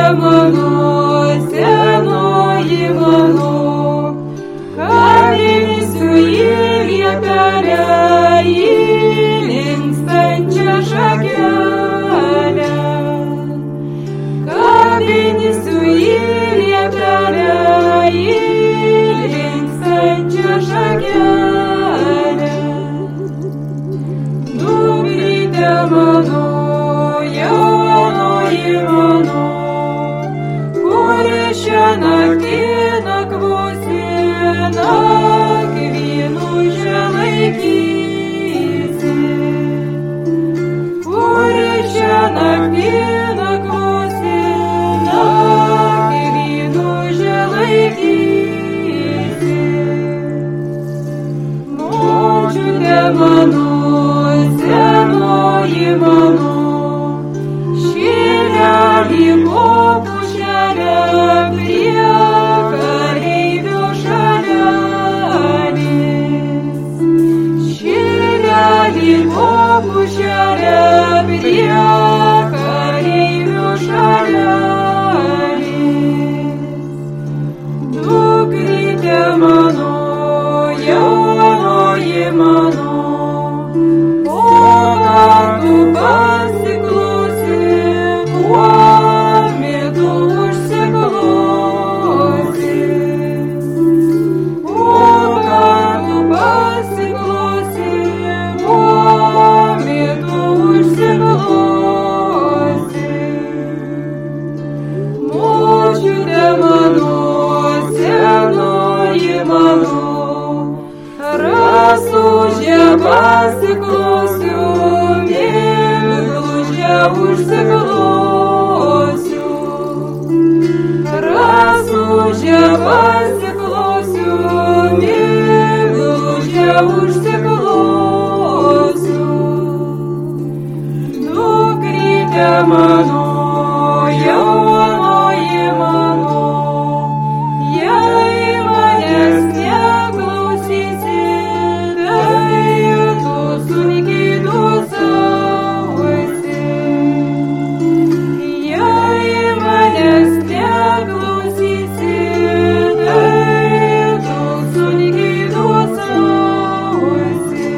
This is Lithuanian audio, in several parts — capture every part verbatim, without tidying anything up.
mano, senoji mano, kabinsiu į liepelę, į linkstančią šakelę. Kabinsiu į liepelę, į linkstančią šakelę. Dukryte mano, jaunoji mano, kuri šią naktį nakvosi, nakvynužę laikysi. Kuri šią naktį nakvosi, nakvynužę laikysi. Močiute mano, senoji mano, šilelį po pušelę prie kareivio šalelės. Šilelį po pušelę prie kareivio šalelės. Dukryte mano, jaunoji mano, o kartu pasiklausi, kuo mitu užsiklosi. O kartu pasiklausi, kuo mitu užsiklosi. Močiute mano, senoji mano, rasužę pasiklausiu, mėglužę užsiklausiu. Rasužę pasiklausiu, mėglužę užsiklausiu. Dukryte mano, jaunoji mano, jei manęs neklausysi, tai tu sunkiai dosausi. Jei manęs neklausysi, tai tu sunkiai dosausi.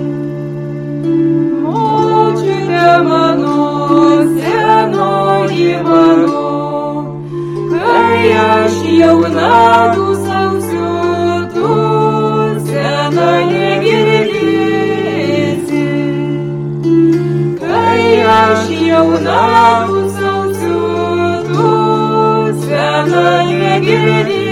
Močiute mano, senoji mano, kai aš jauna dūsausiu, tu sena negirdėsi. Kai aš jauna dūsausiu, tu sena negirdėsi.